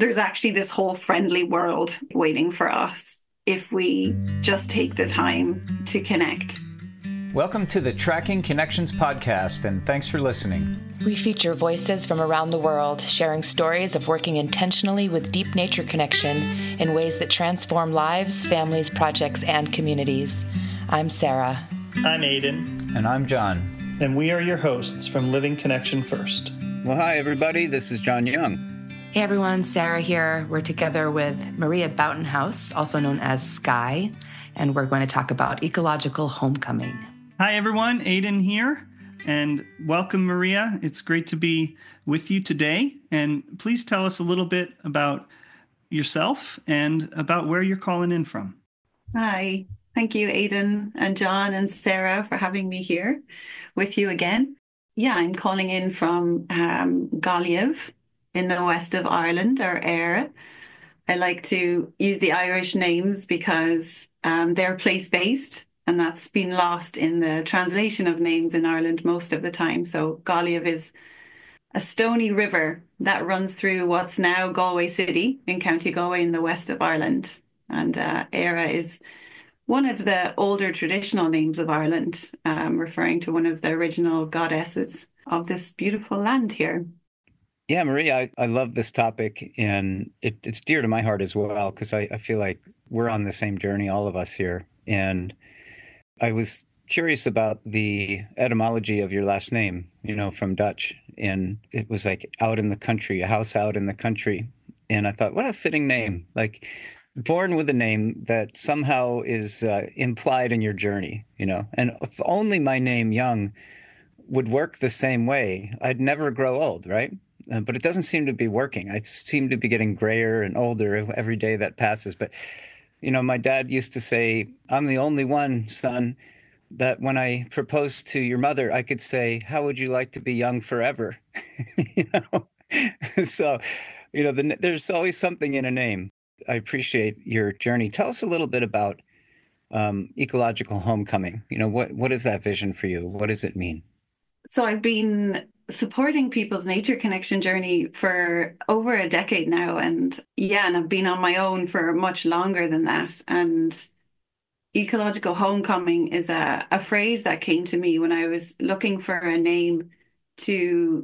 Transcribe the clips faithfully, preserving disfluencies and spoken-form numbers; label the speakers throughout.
Speaker 1: there's actually this whole friendly world waiting for us if we just take the time to connect.
Speaker 2: Welcome to the Tracking Connections podcast, and thanks for listening.
Speaker 3: We feature voices from around the world sharing stories of working intentionally with deep nature connection in ways that transform lives, families, projects, and communities. I'm Sarah.
Speaker 4: I'm Aidan.
Speaker 2: And I'm John.
Speaker 4: And we are your hosts from Living Connection First.
Speaker 5: Well, hi, everybody. This is John Young.
Speaker 3: Hey, everyone. Sarah here. We're together with Maria Boughtonhouse, also known as Sky, and we're going to talk about ecological homecoming.
Speaker 4: Hi, everyone. Aidan here. And welcome, Maria. It's great to be with you today. And please tell us a little bit about yourself and about where you're calling in from.
Speaker 1: Hi. Thank you, Aidan and John and Sarah, for having me here with you again. Yeah, I'm calling in from um, Galiev in the west of Ireland, or Éire. I like to use the Irish names because um, they're place-based, and that's been lost in the translation of names in Ireland most of the time. So Galiev is a stony river that runs through what's now Galway City in County Galway in the west of Ireland. And uh, Éire is one of the older traditional names of Ireland, um, referring to one of the original goddesses of this beautiful land here.
Speaker 5: Yeah, Maria, I, I love this topic, and it, it's dear to my heart as well, because I, I feel like we're on the same journey, all of us here. And I was curious about the etymology of your last name, you know, from Dutch. And it was like out in the country, a house out in the country. And I thought, what a fitting name. Like, born with a name that somehow is uh, implied in your journey, you know. And if only my name, Young, would work the same way, I'd never grow old, right? Uh, but it doesn't seem to be working. I seem to be getting grayer and older every day that passes. But, you know, my dad used to say, I'm the only one, son, that when I proposed to your mother, I could say, how would you like to be young forever? you know? So, you know, the, there's always something in a name. I appreciate your journey. Tell us a little bit about um, ecological homecoming. You know, what what is that vision for you? What does it mean?
Speaker 1: So I've been supporting people's nature connection journey for over a decade now. And yeah, and I've been on my own for much longer than that. And ecological homecoming is a, a phrase that came to me when I was looking for a name to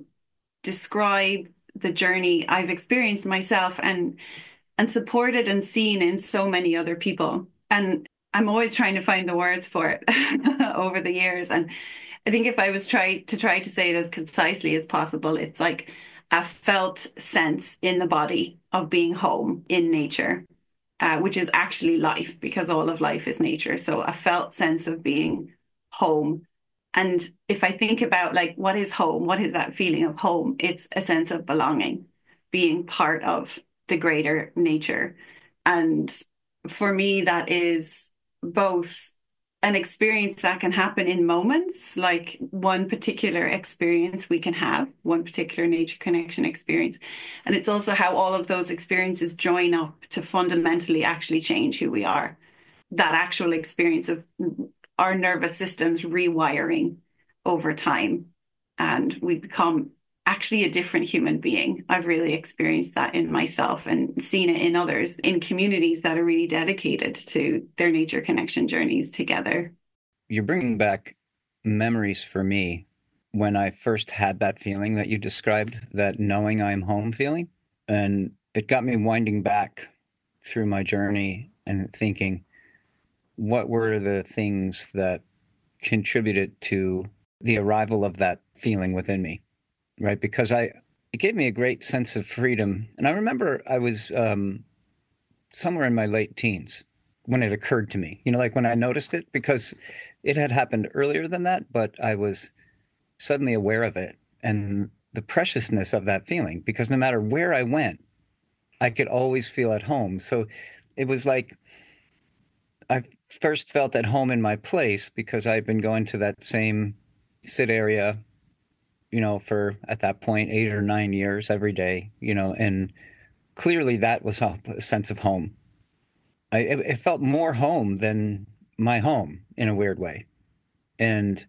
Speaker 1: describe the journey I've experienced myself and and supported and seen in so many other people. And I'm always trying to find the words for it over the years. And I think if I was try to try to say it as concisely as possible, it's like a felt sense in the body of being home in nature, uh, which is actually life, because all of life is nature. So a felt sense of being home. And if I think about like, what is home? What is that feeling of home? It's a sense of belonging, being part of the greater nature. And for me, that is both an experience that can happen in moments, like one particular experience we can have, one particular nature connection experience. And it's also how all of those experiences join up to fundamentally actually change who we are. That actual experience of our nervous systems rewiring over time. And we become actually a different human being. I've really experienced that in myself and seen it in others, in communities that are really dedicated to their nature connection journeys together.
Speaker 5: You're bringing back memories for me when I first had that feeling that you described, that knowing I'm home feeling. And it got me winding back through my journey and thinking, what were the things that contributed to the arrival of that feeling within me? Right, because I it gave me a great sense of freedom. And I remember I was um, somewhere in my late teens when it occurred to me, you know, like when I noticed it, because it had happened earlier than that, but I was suddenly aware of it and the preciousness of that feeling, because no matter where I went, I could always feel at home. So it was like I first felt at home in my place because I'd been going to that same sit area, you know, for at that point, eight or nine years every day, you know, and clearly that was a sense of home. I, it, it felt more home than my home in a weird way. And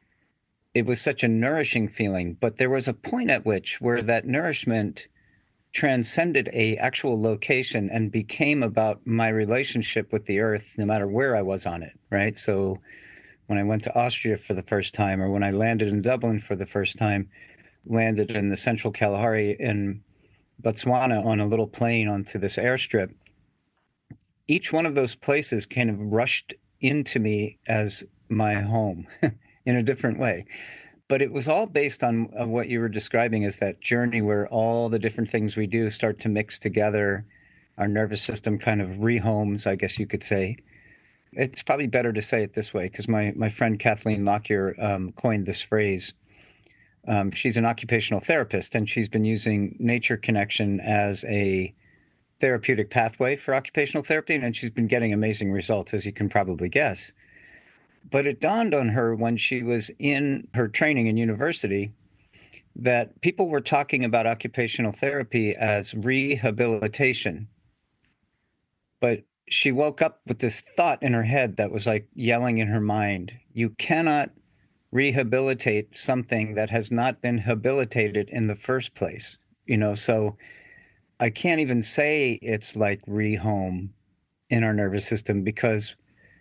Speaker 5: it was such a nourishing feeling, but there was a point at which where that nourishment transcended a actual location and became about my relationship with the earth, no matter where I was on it, right? So when I went to Austria for the first time, or when I landed in Dublin for the first time, landed in the Central Kalahari in Botswana on a little plane onto this airstrip, each one of those places kind of rushed into me as my home in a different way. But it was all based on uh, what you were describing as that journey where all the different things we do start to mix together. Our nervous system kind of rehomes, I guess you could say. It's probably better to say it this way because my, my friend Kathleen Lockyer um, coined this phrase. Um, she's an occupational therapist, and she's been using nature connection as a therapeutic pathway for occupational therapy, and she's been getting amazing results, as you can probably guess. But it dawned on her when she was in her training in university that people were talking about occupational therapy as rehabilitation. But she woke up with this thought in her head that was like yelling in her mind, you cannot rehabilitate something that has not been habilitated in the first place. You know, so I can't even say it's like rehome in our nervous system, because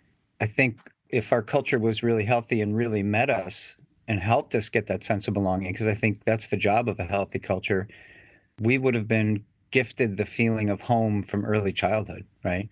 Speaker 5: I think if our culture was really healthy and really met us and helped us get that sense of belonging, because I think that's the job of a healthy culture, we would have been gifted the feeling of home from early childhood, right?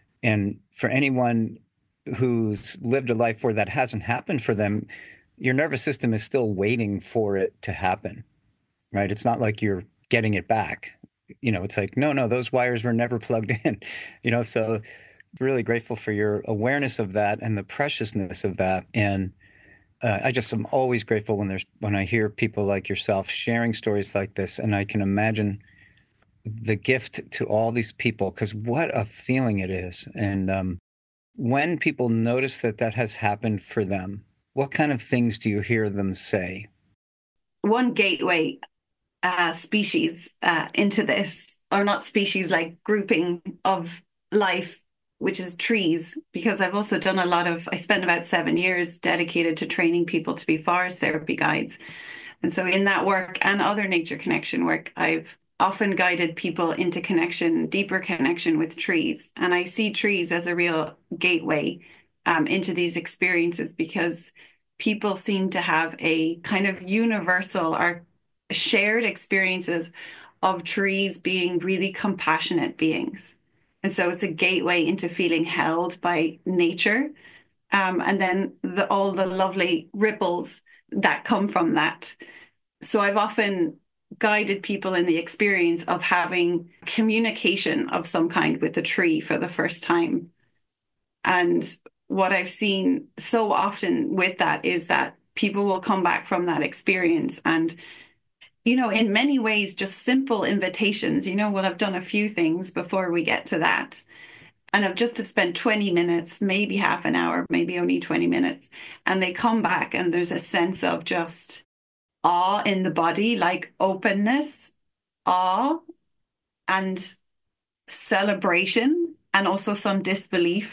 Speaker 5: And for anyone who's lived a life where that hasn't happened for them, your nervous system is still waiting for it to happen, right? It's not like you're getting it back. You know, it's like, no, no, those wires were never plugged in, you know, so really grateful for your awareness of that and the preciousness of that. And uh, I just am always grateful when there's when I hear people like yourself sharing stories like this, and I can imagine the gift to all these people, because what a feeling it is. And um, when people notice that that has happened for them, what kind of things do you hear them say?
Speaker 1: One gateway uh, species uh, into this, or not species, like grouping of life, which is trees, because I've also done a lot of, I spent about seven years dedicated to training people to be forest therapy guides. And so in that work and other nature connection work, I've often guided people into connection, deeper connection with trees. And I see trees as a real gateway um, into these experiences, because people seem to have a kind of universal or shared experiences of trees being really compassionate beings. And so it's a gateway into feeling held by nature. Um, and then the, all the lovely ripples that come from that. So I've often guided people in the experience of having communication of some kind with a tree for the first time. And what I've seen so often with that is that people will come back from that experience and, you know, in many ways, just simple invitations, you know, well, I've done a few things before we get to that. And I've just have spent twenty minutes, maybe half an hour, maybe only twenty minutes. And they come back and there's a sense of just awe in the body, like openness, awe, and celebration, and also some disbelief,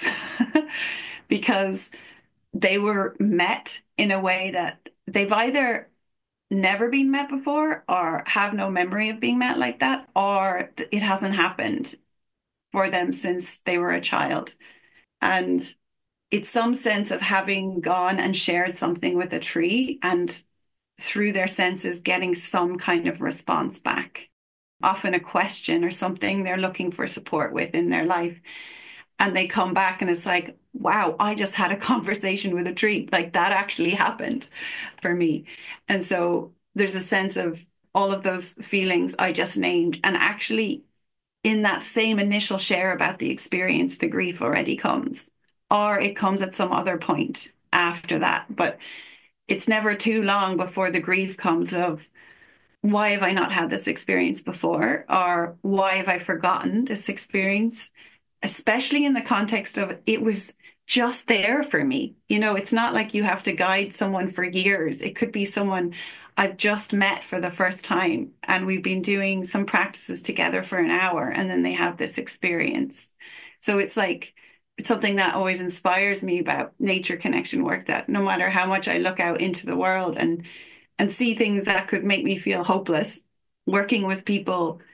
Speaker 1: because they were met in a way that they've either never been met before or have no memory of being met like that, or it hasn't happened for them since they were a child. And it's some sense of having gone and shared something with a tree and through their senses getting some kind of response back, often a question or something they're looking for support with in their life. And they come back and it's like, wow, I just had a conversation with a tree. Like that actually happened for me. And so there's a sense of all of those feelings I just named. And actually in that same initial share about the experience, the grief already comes, or it comes at some other point after that. But it's never too long before the grief comes of, why have I not had this experience before? Or why have I forgotten this experience? Especially in the context of it was just there for me. You know, it's not like you have to guide someone for years. It could be someone I've just met for the first time and we've been doing some practices together for an hour and then they have this experience. So it's like, it's something that always inspires me about nature connection work, that no matter how much I look out into the world and and see things that could make me feel hopeless, working with people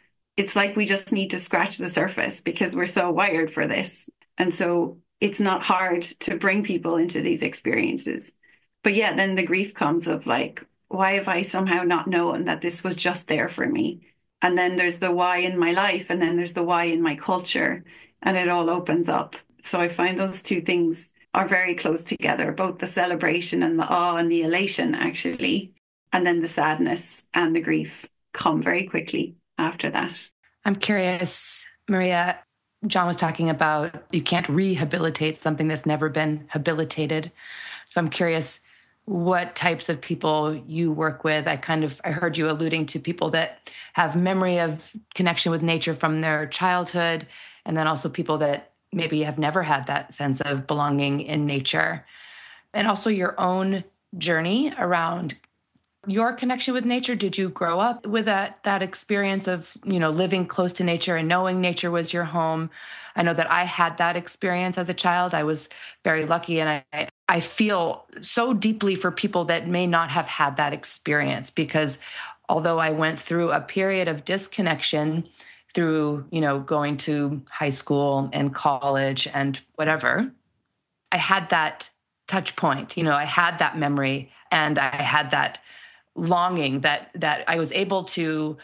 Speaker 1: it's like we just need to scratch the surface because we're so wired for this. And so it's not hard to bring people into these experiences. But yeah, then the grief comes of like, why have I somehow not known that this was just there for me? And then there's the why in my life, and then there's the why in my culture, and it all opens up. So I find those two things are very close together, both the celebration and the awe and the elation, actually. And then the sadness and the grief come very quickly after that.
Speaker 3: I'm curious, Maria, John was talking about you can't rehabilitate something that's never been habilitated. So I'm curious what types of people you work with. I kind of, I heard you alluding to people that have memory of connection with nature from their childhood, and then also people that maybe have never had that sense of belonging in nature. And also your own journey around your connection with nature. Did you grow up with that that experience of, you know, living close to nature and knowing nature was your home? I know that I had that experience as a child. I was very lucky, and I I feel so deeply for people that may not have had that experience, because although I went through a period of disconnection through, you know, going to high school and college and whatever, I had that touch point. You know, I had that memory, and I had that longing that that I was able to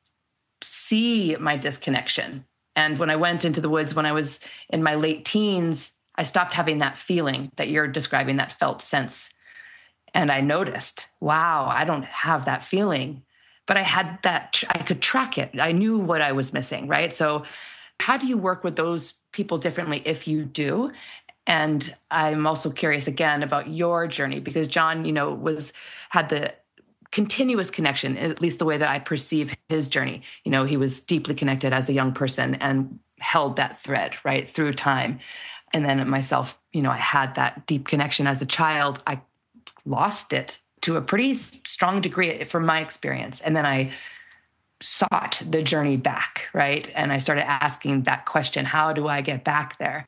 Speaker 3: see my disconnection. And when I went into the woods when I was in my late teens, I stopped having that feeling that you're describing, that felt sense. And I noticed, wow, I don't have that feeling, but I had that, I could track it. I knew what I was missing, right? So how do you work with those people differently if you do? And I'm also curious again about your journey, because John, you know, was, had the continuous connection, at least the way that I perceive his journey. You know, he was deeply connected as a young person and held that thread right through time. And then myself, you know, I had that deep connection as a child. I lost it to a pretty strong degree from my experience. And then I sought the journey back, right? And I started asking that question, how do I get back there?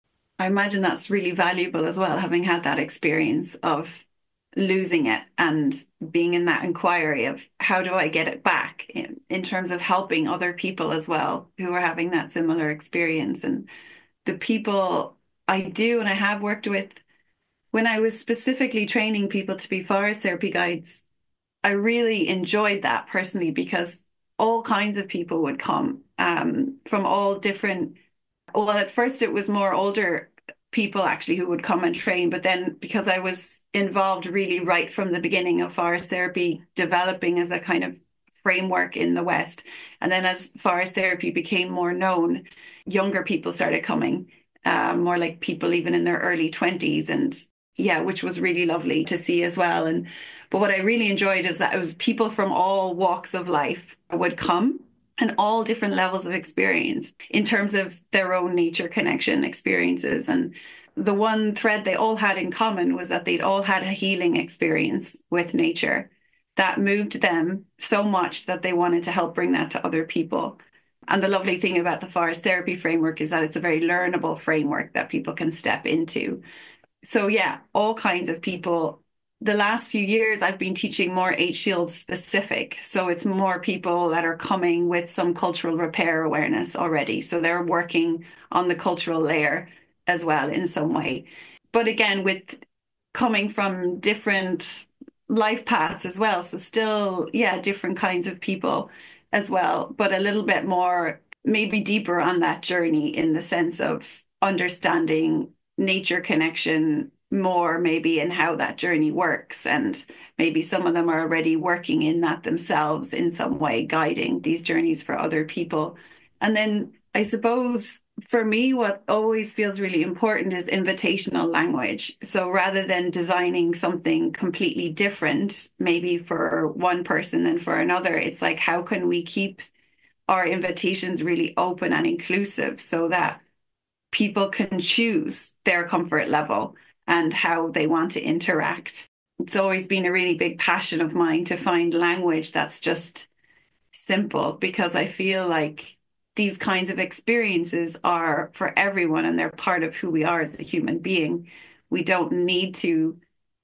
Speaker 1: I imagine that's really valuable as well, having had that experience of losing it and being in that inquiry of how do I get it back, in, in terms of helping other people as well who are having that similar experience. And the people I do and I have worked with, when I was specifically training people to be forest therapy guides, I really enjoyed that personally, because all kinds of people would come um, from all different, well, at first it was more older people actually who would come and train, but then because I was involved really right from the beginning of forest therapy developing as a kind of framework in the West, and then as forest therapy became more known, younger people started coming, uh, more like people even in their early twenties, and yeah, which was really lovely to see as well. And but what I really enjoyed is that it was people from all walks of life would come, and all different levels of experience in terms of their own nature connection experiences. And the one thread they all had in common was that they'd all had a healing experience with nature that moved them so much that they wanted to help bring that to other people. And the lovely thing about the forest therapy framework is that it's a very learnable framework that people can step into. So yeah, all kinds of people. The last few years, I've been teaching more Eight Shields specific. So it's more people that are coming with some cultural repair awareness already. So they're working on the cultural layer as well in some way. But again, with coming from different life paths as well. So still, yeah, different kinds of people as well, but a little bit more, maybe deeper on that journey in the sense of understanding nature connection more, maybe in how that journey works. And maybe some of them are already working in that themselves in some way, guiding these journeys for other people. And then I suppose for me, what always feels really important is invitational language. So rather than designing something completely different, maybe for one person than for another, it's like, how can we keep our invitations really open and inclusive so that people can choose their comfort level and how they want to interact. It's always been a really big passion of mine to find language that's just simple, because I feel like these kinds of experiences are for everyone and they're part of who we are as a human being. We don't need to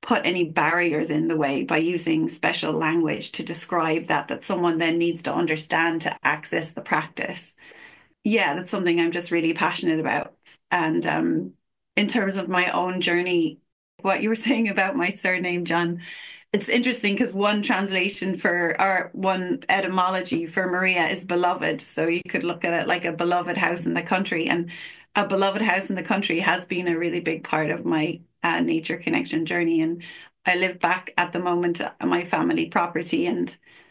Speaker 1: put any barriers in the way by using special language to describe that, that someone then needs to understand to access the practice. Yeah, that's something I'm just really passionate about. And um, in terms of my own journey, what you were saying about my surname, John, it's interesting because one translation for, or one etymology for Maria is beloved. So you could look at it like a beloved house in the country. And a beloved house in the country has been a really big part of my uh, nature connection journey. And I live back at the moment at my family property, and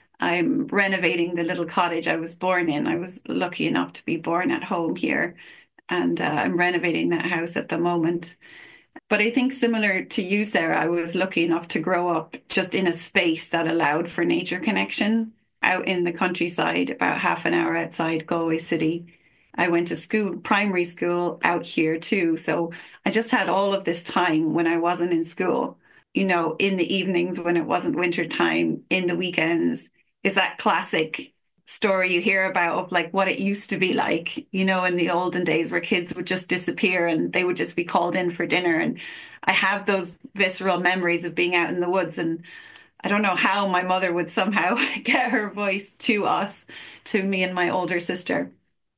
Speaker 1: I'm renovating the little cottage I was born in. I was lucky enough to be born at home here, and uh, I'm renovating that house at the moment. But I think similar to you, Sarah, I was lucky enough to grow up just in a space that allowed for nature connection out in the countryside, about half an hour outside Galway City. I went to school, primary school out here too. So I just had all of this time when I wasn't in school, you know, in the evenings when it wasn't winter time, in the weekends. Is that classic story you hear about of like what it used to be like, you know, in the olden days where kids would just disappear and they would just be called in for dinner. And I have those visceral memories of being out in the woods. And I don't know how my mother would somehow get her voice to us, to me and my older sister.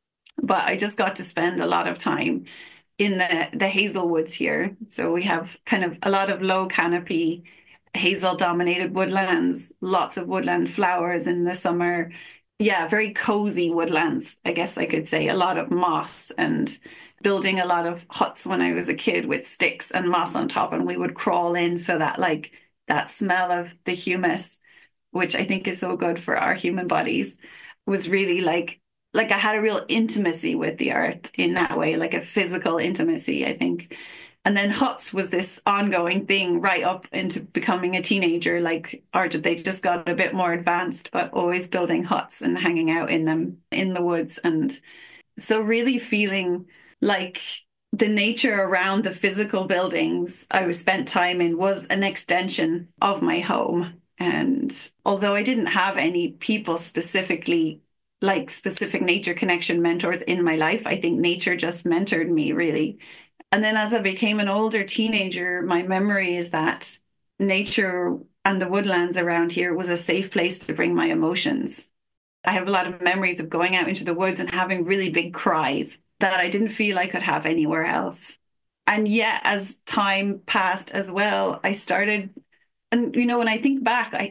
Speaker 1: But I just got to spend a lot of time in the, the hazel woods here. So we have kind of a lot of low canopy, hazel dominated woodlands, lots of woodland flowers in the summer. Yeah, very cozy woodlands, I guess I could say. A lot of moss, and building a lot of huts when I was a kid with sticks and moss on top, and we would crawl in so that like that smell of the humus, which I think is so good for our human bodies, was really like like I had a real intimacy with the earth in that way, like a physical intimacy, I think. And then huts was this ongoing thing right up into becoming a teenager, like, or they just got a bit more advanced, but always building huts and hanging out in them in the woods. And so really feeling like the nature around the physical buildings I was spent time in was an extension of my home. And although I didn't have any people specifically, like specific nature connection mentors in my life, I think nature just mentored me really. And then as I became an older teenager, my memory is that nature and the woodlands around here was a safe place to bring my emotions. I have a lot of memories of going out into the woods and having really big cries that I didn't feel I could have anywhere else. And yet, as time passed as well, I started, and you know, when I think back, I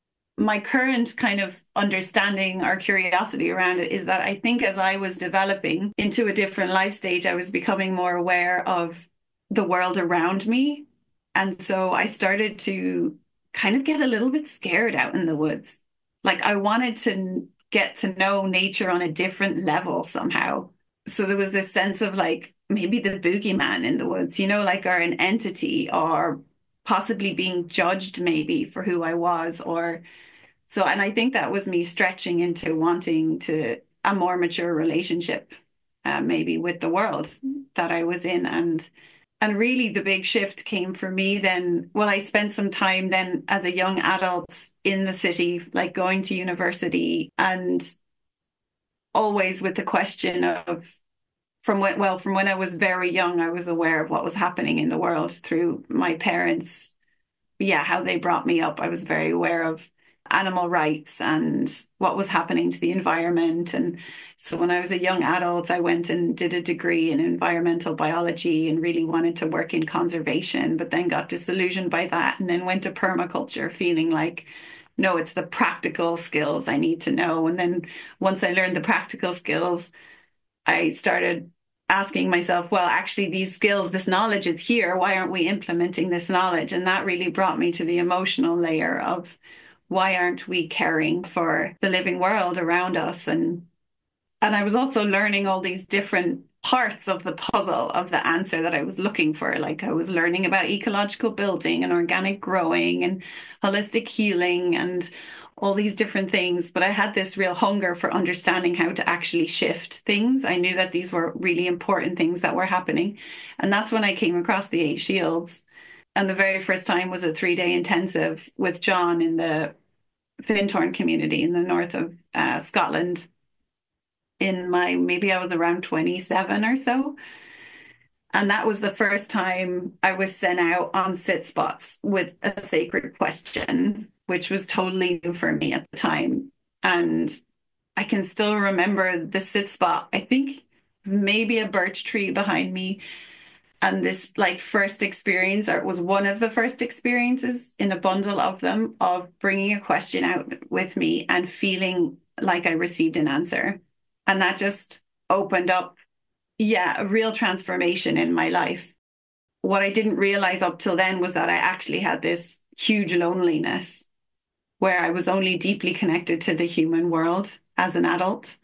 Speaker 1: my current kind of understanding or curiosity around it is that I think as I was developing into a different life stage, I was becoming more aware of the world around me. And so I started to kind of get a little bit scared out in the woods. Like I wanted to get to know nature on a different level somehow. So there was this sense of like maybe the boogeyman in the woods, you know, like or an entity, or possibly being judged maybe for who I was, or so. And I think that was me stretching into wanting to a more mature relationship, uh, maybe with the world that I was in. And and really the big shift came for me then. Well, I spent some time then as a young adult in the city, like going to university, and always with the question of from when, well, from when I was very young, I was aware of what was happening in the world through my parents. Yeah, how they brought me up. I was very aware of animal rights and what was happening to the environment. And so when I was a young adult, I went and did a degree in environmental biology and really wanted to work in conservation, but then got disillusioned by that and then went to permaculture feeling like, no, it's the practical skills I need to know. And then once I learned the practical skills, I started asking myself, well, actually, these skills, this knowledge is here. Why aren't we implementing this knowledge? And that really brought me to the emotional layer of why aren't we caring for the living world around us? And and I was also learning all these different parts of the puzzle of the answer that I was looking for. Like I was learning about ecological building and organic growing and holistic healing and all these different things, but I had this real hunger for understanding how to actually shift things. I knew that these were really important things that were happening. And that's when I came across the Eight Shields. And the very first time was a three-day intensive with John in the Fintorn community in the north of uh, Scotland. In my, maybe I was around twenty-seven or so. And that was the first time I was sent out on sit spots with a sacred question, which was totally new for me at the time. And I can still remember the sit spot. I think it was maybe a birch tree behind me. And this like first experience, or it was one of the first experiences in a bundle of them, of bringing a question out with me and feeling like I received an answer. And that just opened up, yeah, a real transformation in my life. What I didn't realize up till then was that I actually had this huge loneliness where I was only deeply connected to the human world as an adult.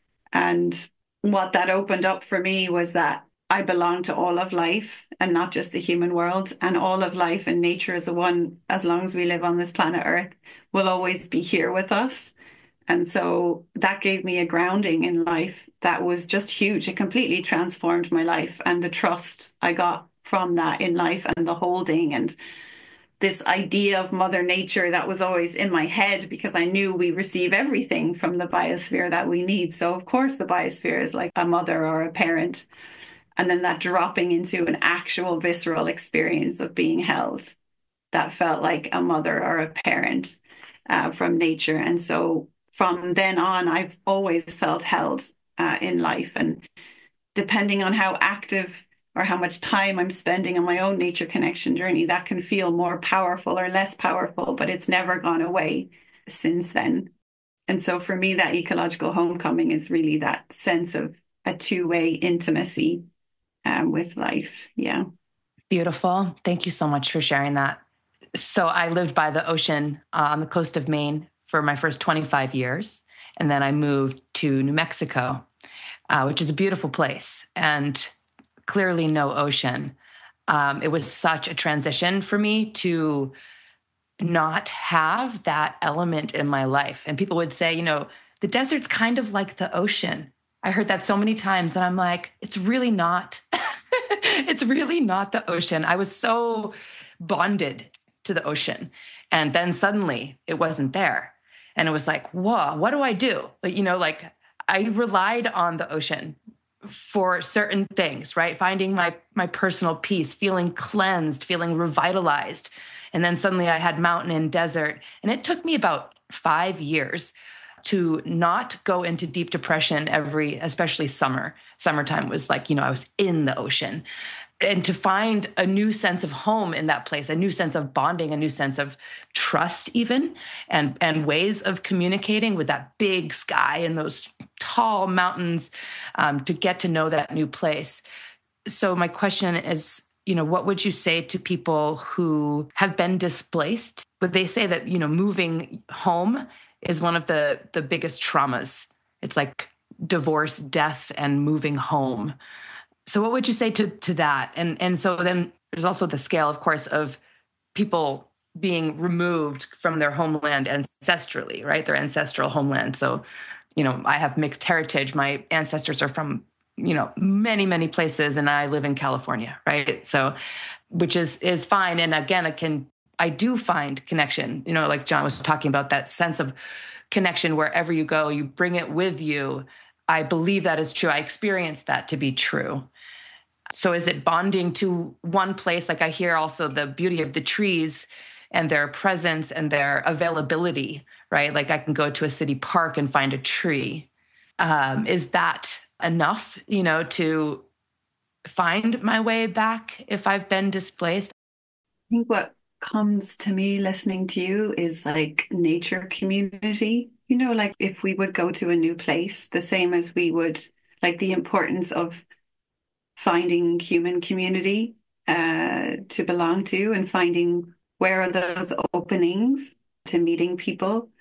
Speaker 1: And what that opened up for me was that I belong to all of life and not just the human world. And all of life and nature is the one, as long as we live on this planet Earth, will always be here with us. And so that gave me a grounding in life that was just huge. It completely transformed my life, and the trust I got from that in life, and the holding, and this idea of Mother Nature that was always in my head, because I knew we receive everything from the biosphere that we need. So of course the biosphere is like a mother or a parent. And then that dropping into an actual visceral experience of being held that felt like a mother or a parent uh, from nature. And so from then on, I've always felt held uh, in life. And depending on how active or how much time I'm spending on my own nature connection journey, that can feel more powerful or less powerful, but it's never gone away since then. And so for me, that ecological homecoming is really that sense of a two-way intimacy um, with life. Yeah.
Speaker 3: Beautiful. Thank you so much for sharing that. So I lived by the ocean uh, on the coast of Maine for my first twenty-five years. And then I moved to New Mexico, uh, which is a beautiful place and clearly no ocean. Um, it was such a transition for me to not have that element in my life. And people would say, you know, the desert's kind of like the ocean. I heard that so many times, and I'm like, it's really not. It's really not the ocean. I was so bonded to the ocean. And then suddenly it wasn't there. And it was like, whoa, what do I do? Like, you know, like I relied on the ocean for certain things, right? Finding my my personal peace, feeling cleansed, feeling revitalized. And then suddenly I had mountain and desert. And it took me about five years to not go into deep depression every, especially summer. Summertime was like, you know, I was in the ocean. And to find a new sense of home in that place, a new sense of bonding, a new sense of trust even, and, and ways of communicating with that big sky and those tall mountains, um, to get to know that new place. So my question is, you know, what would you say to people who have been displaced? Would they say that, you know, moving home is one of the, the biggest traumas? It's like divorce, death, and moving home. So what would you say to, to that? And, and so then there's also the scale, of course, of people being removed from their homeland ancestrally, right? Their ancestral homeland. So, you know, I have mixed heritage. My ancestors are from, you know, many, many places, and I live in California, right? So, which is, is fine. And again, I can, I do find connection, you know, like John was talking about, that sense of connection wherever you go, you bring it with you. I believe that is true. I experienced that to be true. So is it bonding to one place? Like I hear also the beauty of the trees and their presence and their availability, right? Like I can go to a city park and find a tree. Um, is that enough, you know, to find my way back if I've been displaced?
Speaker 1: I think what comes to me listening to you is like nature community. You know, like if we would go to a new place, the same as we would, like the importance of finding human community uh, to belong to, and finding where are those openings to meeting people.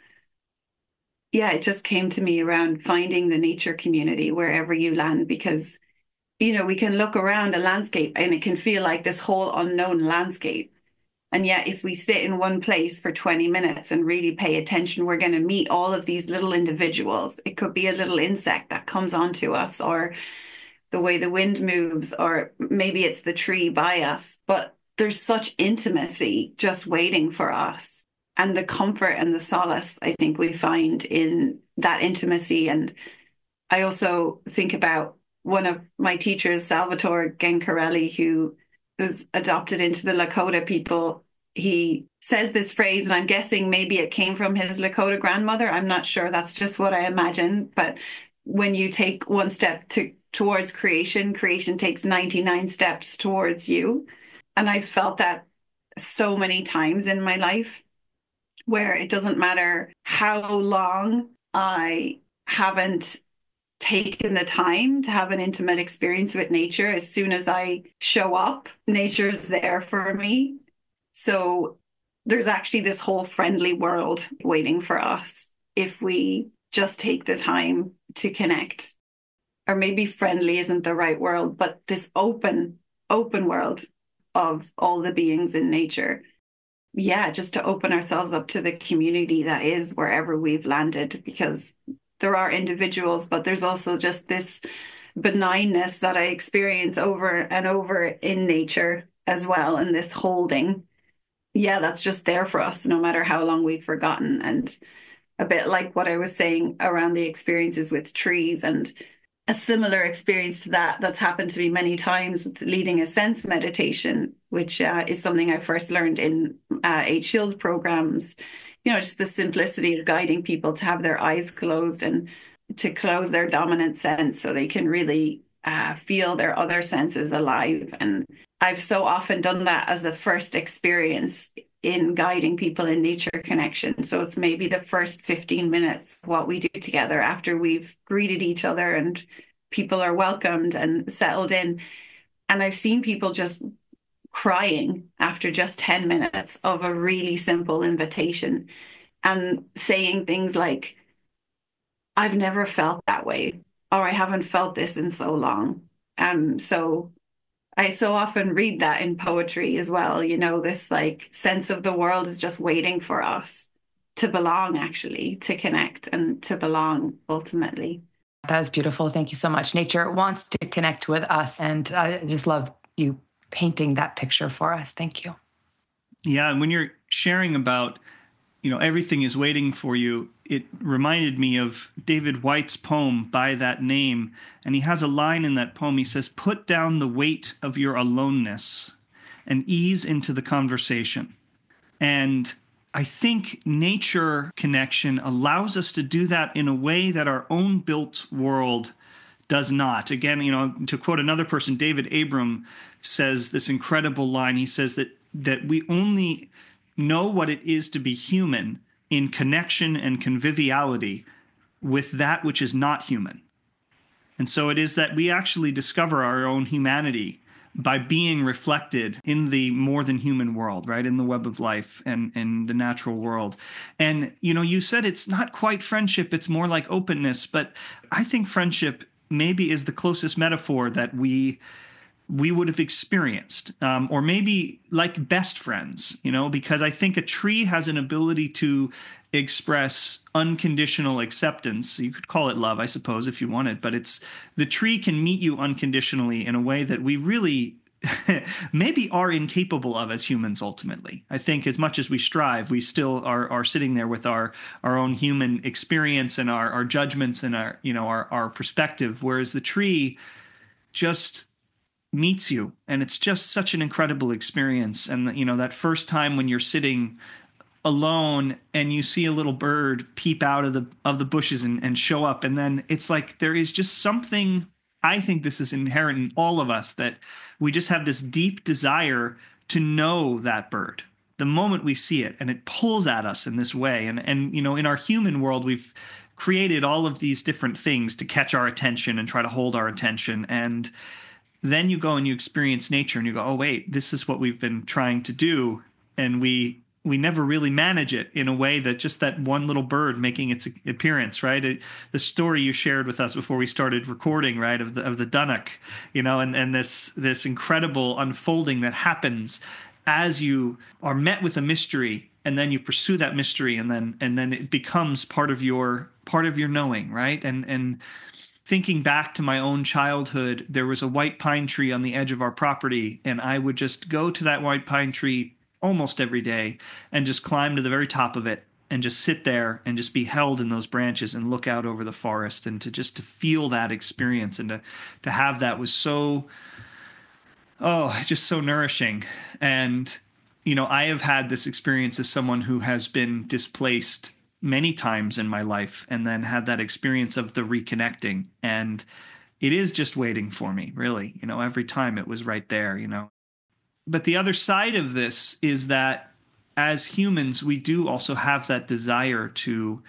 Speaker 1: Yeah, it just came to me around finding the nature community wherever you land, because, you know, we can look around a landscape and it can feel like this whole unknown landscape. And yet, if we sit in one place for twenty minutes and really pay attention, we're going to meet all of these little individuals. It could be a little insect that comes onto us, or the way the wind moves, or maybe it's the tree by us. But there's such intimacy just waiting for us. And the comfort and the solace, I think, we find in that intimacy. And I also think about one of my teachers, Salvatore Gencarelli, who was adopted into the Lakota people, he says this phrase, and I'm guessing maybe it came from his Lakota grandmother. I'm not sure. That's just what I imagine. But when you take one step to towards creation, creation takes ninety-nine steps towards you. And I've felt that so many times in my life, where it doesn't matter how long I haven't taken the time to have an intimate experience with nature. As soon as I show up, nature is there for me. So there's actually this whole friendly world waiting for us if we just take the time to connect. Or maybe friendly isn't the right word, but this open, open world of all the beings in nature. Yeah, just to open ourselves up to the community that is wherever we've landed, because there are individuals, but there's also just this benignness that I experience over and over in nature as well, and this holding. Yeah, that's just there for us no matter how long we've forgotten. And a bit like what I was saying around the experiences with trees, and a similar experience to that that's happened to me many times with leading a sense meditation, which uh, is something I first learned in uh, Eight Shields programs. You know, just the simplicity of guiding people to have their eyes closed and to close their dominant sense so they can really uh, feel their other senses alive. And I've so often done that as the first experience in guiding people in nature connection. So it's maybe the first fifteen minutes of what we do together after we've greeted each other and people are welcomed and settled in. And I've seen people just crying after just ten minutes of a really simple invitation and saying things like, I've never felt that way, or I haven't felt this in so long. Um, so I so often read that in poetry as well, you know, this like sense of the world is just waiting for us to belong, actually, to connect and to belong ultimately.
Speaker 3: That is beautiful. Thank you so much. Nature wants to connect with us. And I just love you painting that picture for us. Thank you.
Speaker 4: Yeah. And when you're sharing about, you know, everything is waiting for you, it reminded me of David Whyte's poem, By That Name. And he has a line in that poem. He says, put down the weight of your aloneness and ease into the conversation. And I think nature connection allows us to do that in a way that our own built world does not. Again, you know, to quote another person, David Abram says this incredible line. He says that that we only know what it is to be human in connection and conviviality with that which is not human. And so it is that we actually discover our own humanity by being reflected in the more than human world, right? In the web of life and in the natural world. And, you know, you said it's not quite friendship, it's more like openness, but I think friendship maybe is the closest metaphor that we we would have experienced, um, or maybe like best friends, you know, because I think a tree has an ability to express unconditional acceptance. You could call it love, I suppose, if you wanted, but it's the tree can meet you unconditionally in a way that we really maybe are incapable of as humans ultimately. I think as much as we strive, we still are are sitting there with our our own human experience and our, our judgments and our, you know, our, our perspective, whereas the tree just meets you, and it's just such an incredible experience. And you know, that first time when you're sitting alone and you see a little bird peep out of the of the bushes and, and show up, and then it's like there is just something, I think this is inherent in all of us, that we just have this deep desire to know that bird the moment we see it, and it pulls at us in this way. And and you know, in our human world, we've created all of these different things to catch our attention and try to hold our attention. And then you go and you experience nature and you go, oh, wait, this is what we've been trying to do. And we we never really manage it in a way that just that one little bird making its appearance, right? It, the story you shared with us before we started recording, right, of the of the Dunnock, you know, and, and this this incredible unfolding that happens as you are met with a mystery, and then you pursue that mystery, and then and then it becomes part of your part of your knowing, right? And and thinking back to my own childhood, there was a white pine tree on the edge of our property, and I would just go to that white pine tree almost every day and just climb to the very top of it and just sit there and just be held in those branches and look out over the forest, and to just to feel that experience and to to have that was so, oh, just so nourishing. And, you know, I have had this experience as someone who has been displaced many times in my life, and then had that experience of the reconnecting. And it is just waiting for me, really. You know, every time it was right there, you know. But the other side of this is that as humans, we do also have that desire to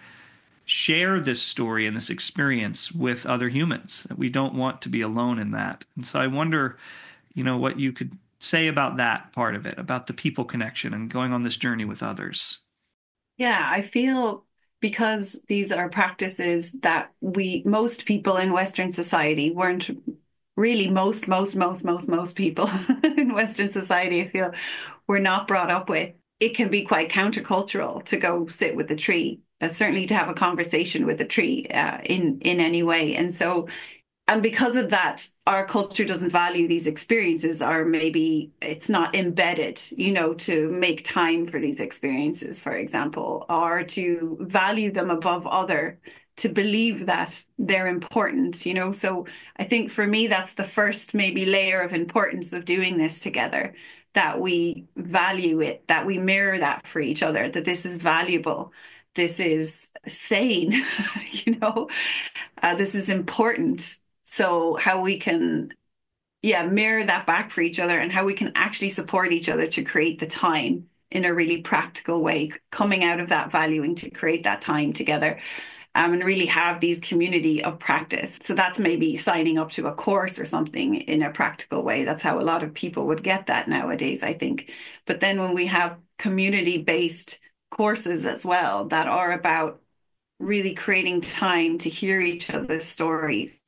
Speaker 4: share this story and this experience with other humans. We don't want to be alone in that. And so I wonder, you know, what you could say about that part of it, about the people connection and going on this journey with others.
Speaker 1: Yeah, I feel because these are practices that we, most people in Western society weren't really, most, most, most, most, most people in Western society, I feel, were not brought up with. It can be quite countercultural to go sit with a tree, uh, certainly to have a conversation with a tree uh, in, in any way. And so, and because of that, our culture doesn't value these experiences, or maybe it's not embedded, you know, to make time for these experiences, for example, or to value them above other, to believe that they're important, you know. So I think for me, that's the first maybe layer of importance of doing this together, that we value it, that we mirror that for each other, that this is valuable, this is sane, you know, uh, this is important. So how we can, yeah, mirror that back for each other, and how we can actually support each other to create the time in a really practical way, coming out of that valuing to create that time together. Um, and really have these community of practice. So that's maybe signing up to a course or something in a practical way. That's how a lot of people would get that nowadays, I think. But then when we have community-based courses as well that are about really creating time to hear each other's stories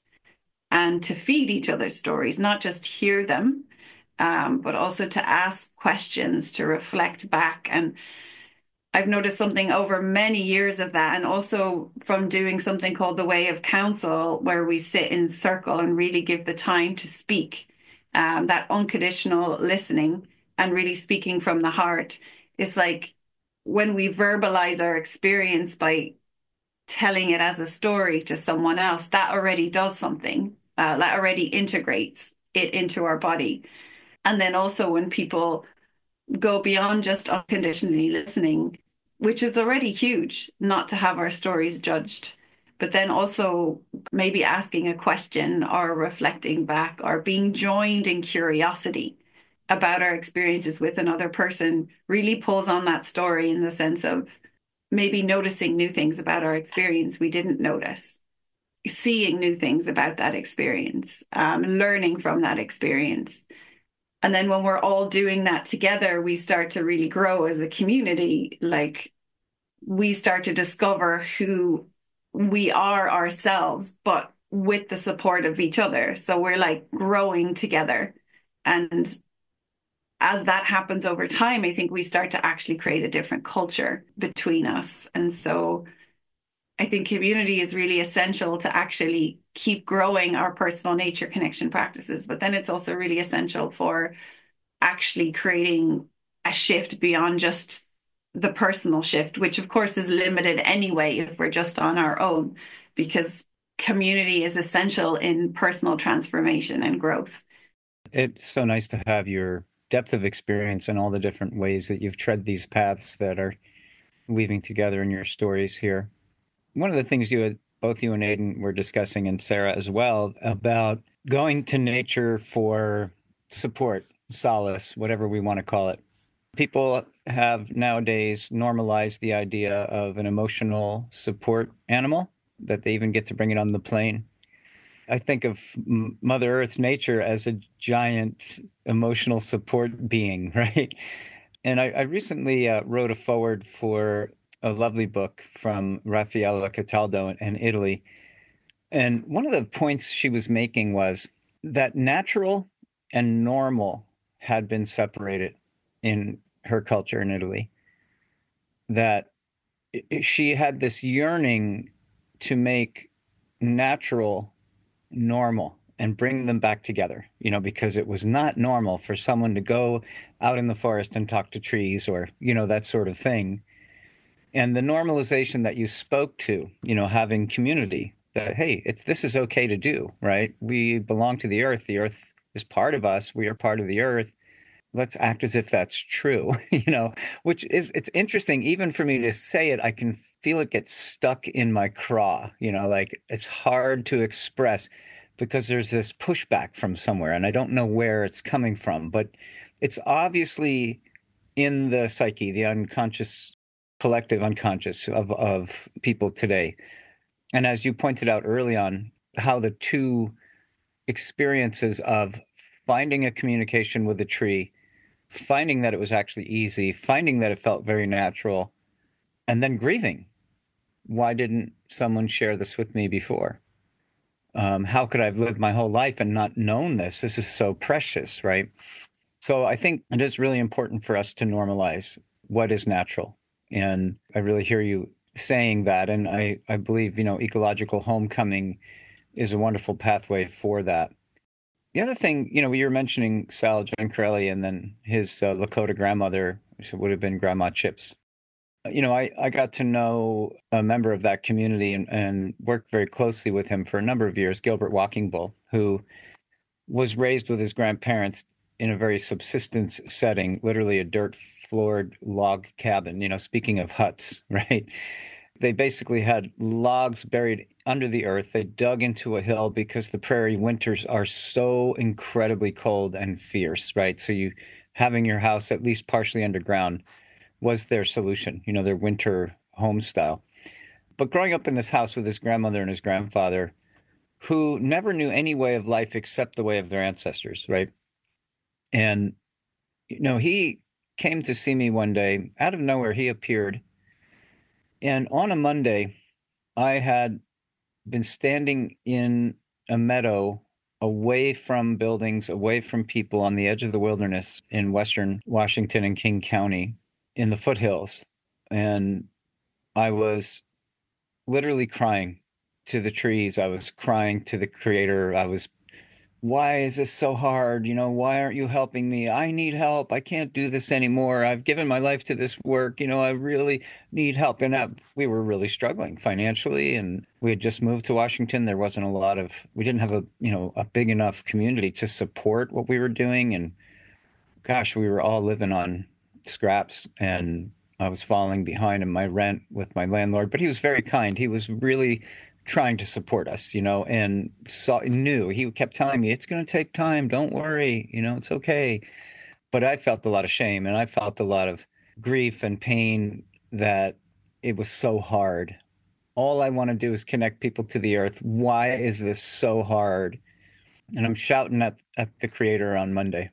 Speaker 1: and to feed each other's stories, not just hear them, um, but also to ask questions, to reflect back. And I've noticed something over many years of that, and also from doing something called the Way of Counsel, where we sit in circle and really give the time to speak, um, that unconditional listening and really speaking from the heart. Is like when we verbalize our experience by telling it as a story to someone else, that already does something, uh, that already integrates it into our body. And then also when people go beyond just unconditionally listening, which is already huge, not to have our stories judged, but then also maybe asking a question or reflecting back or being joined in curiosity about our experiences with another person really pulls on that story, in the sense of maybe noticing new things about our experience we didn't notice, seeing new things about that experience, um, learning from that experience. And then when we're all doing that together, we start to really grow as a community. Like, we start to discover who we are ourselves, but with the support of each other. So we're like growing together. And as that happens over time, I think we start to actually create a different culture between us. And so I think community is really essential to actually keep growing our personal nature connection practices. But then it's also really essential for actually creating a shift beyond just the personal shift, which of course is limited anyway if we're just on our own, because community is essential in personal transformation and growth.
Speaker 5: It's so nice to have your depth of experience and all the different ways that you've tread these paths that are weaving together in your stories here. One of the things you had, both you and Aidan were discussing, and Sarah as well, about going to nature for support, solace, whatever we want to call it. People have nowadays normalized the idea of an emotional support animal, that they even get to bring it on the plane. I think of Mother Earth, nature, as a giant emotional support being, right? And I, I recently uh, wrote a foreword for a lovely book from Raffaella Cataldo in Italy. And one of the points she was making was that natural and normal had been separated in her culture in Italy. That she had this yearning to make natural normal and bring them back together, you know, because it was not normal for someone to go out in the forest and talk to trees or, you know, that sort of thing. And the normalization that you spoke to, you know, having community, that, hey, it's this is okay to do, right? We belong to the earth. The earth is part of us. We are part of the earth. Let's act as if that's true, you know, which is, it's interesting. Even for me to say it, I can feel it get stuck in my craw, you know, like it's hard to express because there's this pushback from somewhere and I don't know where it's coming from, but it's obviously in the psyche, the unconscious, collective unconscious of, of people today. And as you pointed out early on, how the two experiences of finding a communication with a tree, finding that it was actually easy, finding that it felt very natural, and then grieving. Why didn't someone share this with me before? Um, how could I have lived my whole life and not known this? This is so precious, right? So I think it is really important for us to normalize what is natural. And I really hear you saying that. And I, I believe, you know, ecological homecoming is a wonderful pathway for that. The other thing, you know, you were mentioning Sal Giancarelli and then his uh, Lakota grandmother, which would have been Grandma Chips. You know, I, I got to know a member of that community and, and worked very closely with him for a number of years, Gilbert Walking Bull, who was raised with his grandparents in a very subsistence setting, literally a dirt floored log cabin, you know, speaking of huts, right? They basically had logs buried under the earth. They dug into a hill because the prairie winters are so incredibly cold and fierce, right? So you having your house at least partially underground was their solution, you know, their winter home style. But growing up in this house with his grandmother and his grandfather, who never knew any way of life except the way of their ancestors, right? And, you know, he came to see me one day. Out of nowhere, he appeared. And on a Monday, I had been standing in a meadow away from buildings, away from people on the edge of the wilderness in Western Washington and King County in the foothills. And I was literally crying to the trees. I was crying to the Creator. I was, why is this so hard? You know, why aren't you helping me? I need help. I can't do this anymore. I've given my life to this work. You know, I really need help. And I, we were really struggling financially. And we had just moved to Washington. There wasn't a lot of, we didn't have a, you know, a big enough community to support what we were doing. And gosh, we were all living on scraps and I was falling behind in my rent with my landlord, but he was very kind. He was really trying to support us, you know, and saw, knew, he kept telling me, it's going to take time. Don't worry. You know, it's okay. But I felt a lot of shame and I felt a lot of grief and pain that it was so hard. All I want to do is connect people to the earth. Why is this so hard? And I'm shouting at, at the Creator on Monday.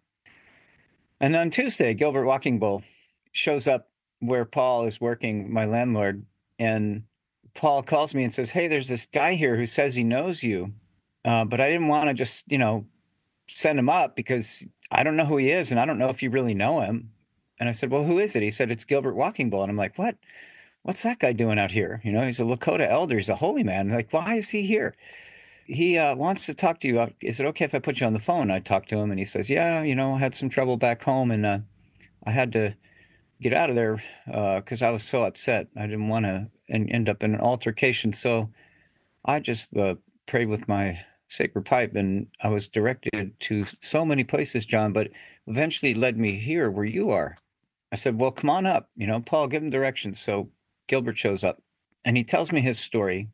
Speaker 5: And on Tuesday, Gilbert Walking Bull shows up where Paul is working, my landlord, and Paul calls me and says, hey, there's this guy here who says he knows you, uh, but I didn't want to just, you know, send him up because I don't know who he is and I don't know if you really know him. And I said, well, who is it? He said, it's Gilbert Walking Bull. And I'm like, what? What's that guy doing out here? You know, he's a Lakota elder. He's a holy man. Like, why is he here? He uh, wants to talk to you. Is it okay if I put you on the phone? I talked to him and he says, yeah, you know, I had some trouble back home and uh, I had to get out of there because uh, I was so upset. I didn't want to end up in an altercation. So I just uh, prayed with my sacred pipe and I was directed to so many places, John, but eventually led me here where you are. I said, well, come on up. You know, Paul, give him directions. So Gilbert shows up and he tells me his story.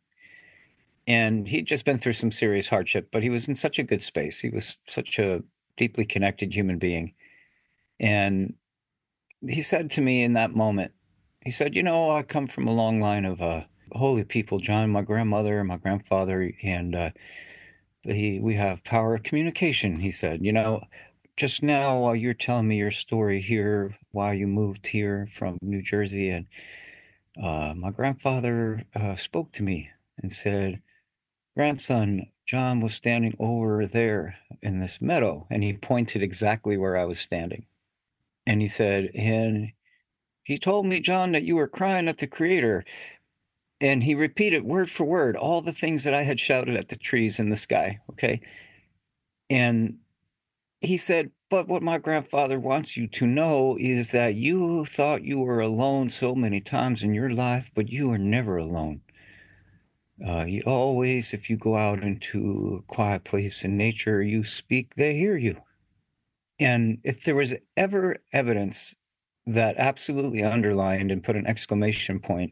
Speaker 5: And he'd just been through some serious hardship, but he was in such a good space. He was such a deeply connected human being. And he said to me in that moment, he said, you know, I come from a long line of uh, holy people, John, my grandmother and my grandfather, and uh, the, we have power of communication, he said. You know, just now while you're telling me your story here, why you moved here from New Jersey, and uh, my grandfather uh, spoke to me and said, grandson, John was standing over there in this meadow, and he pointed exactly where I was standing. And he said, and he told me, John, that you were crying at the Creator. And he repeated word for word all the things that I had shouted at the trees in the sky, okay? And he said, but what my grandfather wants you to know is that you thought you were alone so many times in your life, but you are never alone. Uh, you always, if you go out into a quiet place in nature, you speak, they hear you. And if there was ever evidence that absolutely underlined and put an exclamation point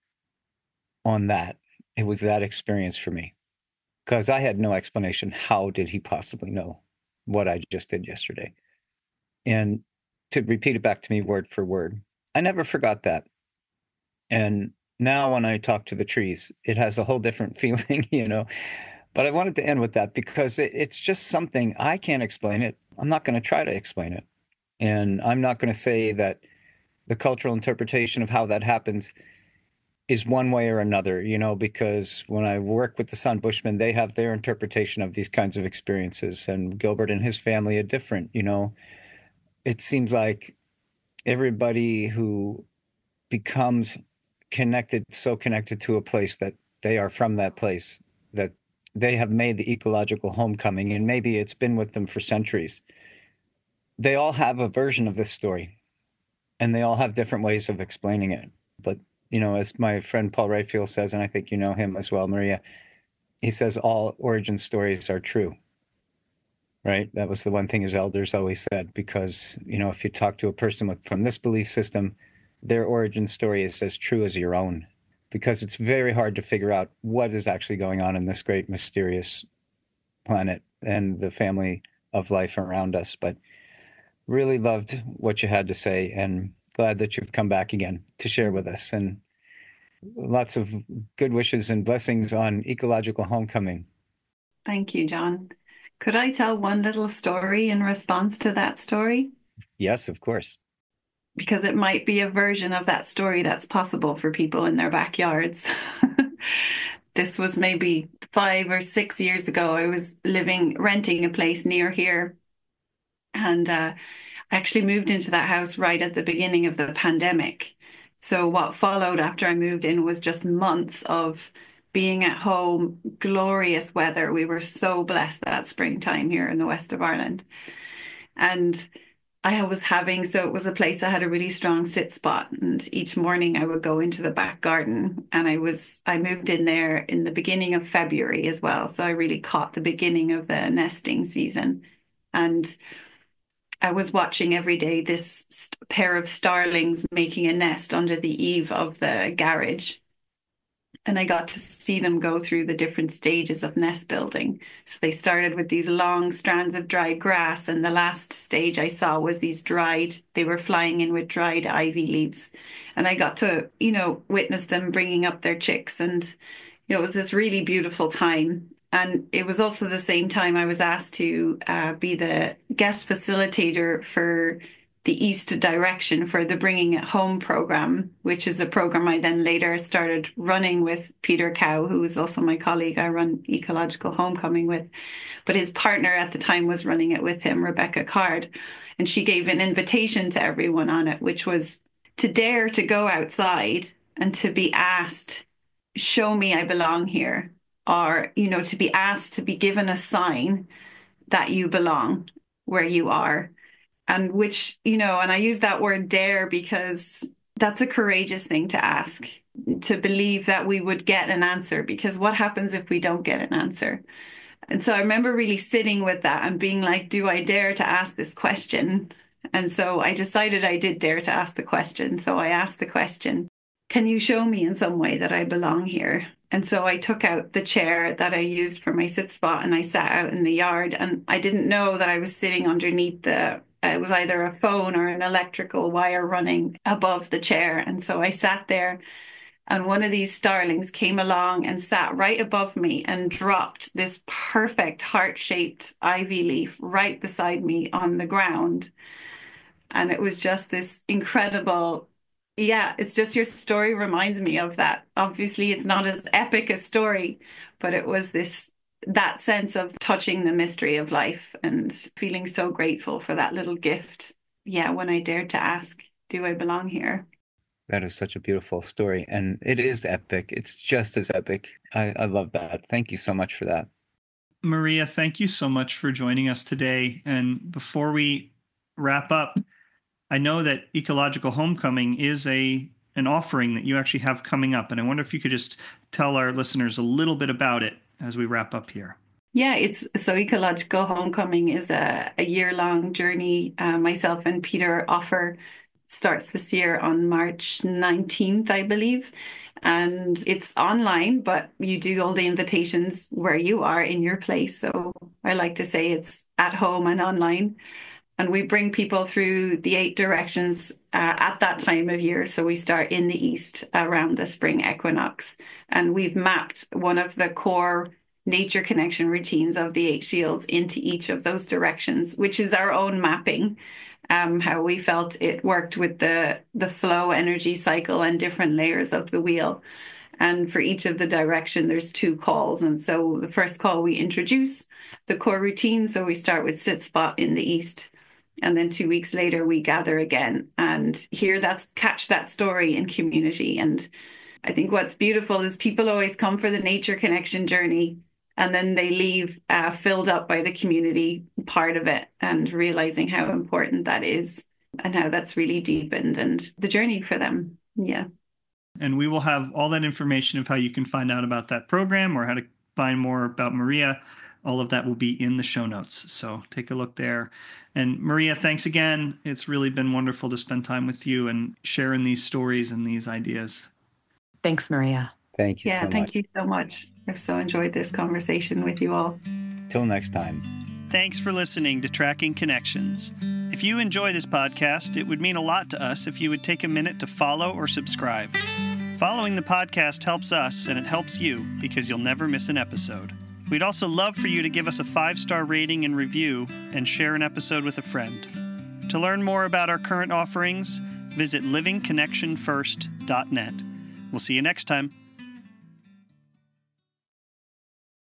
Speaker 5: on that, it was that experience for me. Because I had no explanation. How did he possibly know what I just did yesterday? And to repeat it back to me word for word, I never forgot that. And now when I talk to the trees, it has a whole different feeling, you know. But I wanted to end with that because it, it's just something I can't explain it. I'm not going to try to explain it. And I'm not going to say that the cultural interpretation of how that happens is one way or another, you know, because when I work with the San Bushmen, they have their interpretation of these kinds of experiences, and Gilbert and his family are different, you know. It seems like everybody who becomes connected, so connected to a place that they are from that place, that they have made the ecological homecoming, and maybe it's been with them for centuries. They all have a version of this story, and they all have different ways of explaining it. But you know, as my friend Paul Rayfield says, and I think you know him as well, Maria, he says all origin stories are true, right? That was the one thing his elders always said, because, you know, if you talk to a person with, from this belief system, their origin story is as true as your own, because it's very hard to figure out what is actually going on in this great mysterious planet and the family of life around us. But really loved what you had to say, and glad that you've come back again to share with us, and lots of good wishes and blessings on ecological homecoming.
Speaker 1: Thank you, John. Could I tell one little story in response to that story?
Speaker 5: Yes, of course.
Speaker 1: Because it might be a version of that story that's possible for people in their backyards. This was maybe five or six years ago. I was living, renting a place near here, and uh, I actually moved into that house right at the beginning of the pandemic. So what followed after I moved in was just months of being at home, glorious weather. We were so blessed that springtime here in the west of Ireland. And I was having, so it was a place that had a really strong sit spot. And each morning I would go into the back garden, and I was, I moved in there in the beginning of February as well. So I really caught the beginning of the nesting season. And I was watching every day this st- pair of starlings making a nest under the eave of the garage. And I got to see them go through the different stages of nest building. So they started with these long strands of dried grass, and the last stage I saw was these dried, they were flying in with dried ivy leaves. And I got to, you know, witness them bringing up their chicks. And you know, it was this really beautiful time. And it was also the same time I was asked to uh, be the guest facilitator for the East Direction for the Bringing It Home program, which is a program I then later started running with Peter Cow, who is also my colleague I run Ecological Homecoming with. But his partner at the time was running it with him, Rebecca Card. And she gave an invitation to everyone on it, which was to dare to go outside and to be asked, show me I belong here. Or, you know, to be asked to be given a sign that you belong where you are. And which, you know, and I use that word dare because that's a courageous thing to ask, to believe that we would get an answer, because what happens if we don't get an answer? And so I remember really sitting with that and being like, do I dare to ask this question? And so I decided I did dare to ask the question. So I asked the question, can you show me in some way that I belong here? And so I took out the chair that I used for my sit spot, and I sat out in the yard, and I didn't know that I was sitting underneath the, it was either a phone or an electrical wire running above the chair. And so I sat there, and one of these starlings came along and sat right above me and dropped this perfect heart-shaped ivy leaf right beside me on the ground. And it was just this incredible, yeah, it's just your story reminds me of that. Obviously, it's not as epic a story, but it was this, that sense of touching the mystery of life and feeling so grateful for that little gift. Yeah, when I dared to ask, do I belong here?
Speaker 5: That is such a beautiful story. And it is epic. It's just as epic. I, I love that. Thank you so much for that.
Speaker 4: Maria, thank you so much for joining us today. And before we wrap up, I know that Ecological Homecoming is a an offering that you actually have coming up. And I wonder if you could just tell our listeners a little bit about it as we wrap up here.
Speaker 1: Yeah, it's so Ecological Homecoming is a, a year-long journey. Uh, myself and Peter offer starts this year on March nineteenth, I believe. And it's online, but you do all the invitations where you are in your place. So I like to say it's at home and online. And we bring people through the eight directions uh, at that time of year. So we start in the east around the spring equinox. And we've mapped one of the core nature connection routines of the eight shields into each of those directions, which is our own mapping, um, how we felt it worked with the, the flow energy cycle and different layers of the wheel. And for each of the direction, there's two calls. And so the first call, we introduce the core routine. So we start with sit spot in the east. And then two weeks later, we gather again and hear that, catch that story in community. And I think what's beautiful is people always come for the nature connection journey, and then they leave uh, filled up by the community part of it and realizing how important that is and how that's really deepened and the journey for them. Yeah.
Speaker 4: And we will have all that information of how you can find out about that program or how to find more about Maria. All of that will be in the show notes. So take a look there. And Maria, thanks again. It's really been wonderful to spend time with you and sharing these stories and these ideas.
Speaker 3: Thanks, Maria.
Speaker 5: Thank you
Speaker 1: yeah,
Speaker 5: so much.
Speaker 1: thank you so much. I've so enjoyed this conversation with you all.
Speaker 5: Till next time.
Speaker 4: Thanks for listening to Tracking Connections. If you enjoy this podcast, it would mean a lot to us if you would take a minute to follow or subscribe. Following the podcast helps us, and it helps you because you'll never miss an episode. We'd also love for you to give us a five-star rating and review and share an episode with a friend. To learn more about our current offerings, visit living connection first dot net. We'll see you next time.